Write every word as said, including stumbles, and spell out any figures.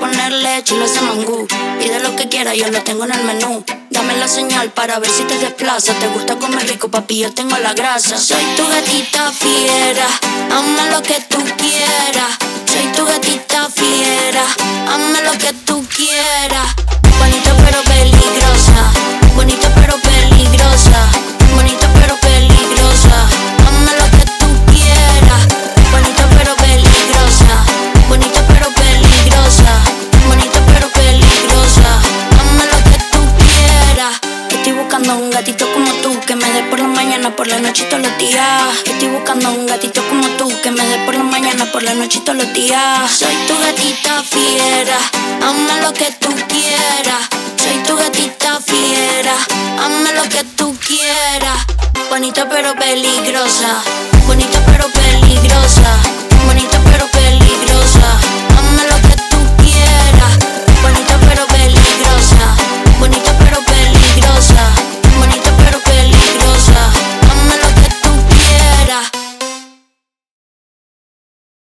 ponerle chile a mangú. Pide lo que quiera, yo lo tengo en el menú. Dame la señal para ver si te desplaza. Te gusta comer rico, papi, yo tengo la grasa. Soy tu gatita fiera, hazme lo que tú quieras. Soy tu gatita fiera, hazme lo que tú quieras. Bonita pero peligrosa, bonita pero peligrosa, bonita pero peligrosa. Hazme lo que tú quieras. Bonita pero peligrosa, bonita pero peligrosa, bonita pero peligrosa. Hazme lo que tú quieras. Que estoy buscando un gatito como tú, que me dé por la mañana, por la noche y todos los días. Que estoy buscando un gatito como tú, que me dé por la mañana, por la noche y todos los días. Soy tu gatita fiera, hazme lo que tú quieras. Soy tu gatita fiera, hazme lo que tú quieras. Bonita pero peligrosa, bonita pero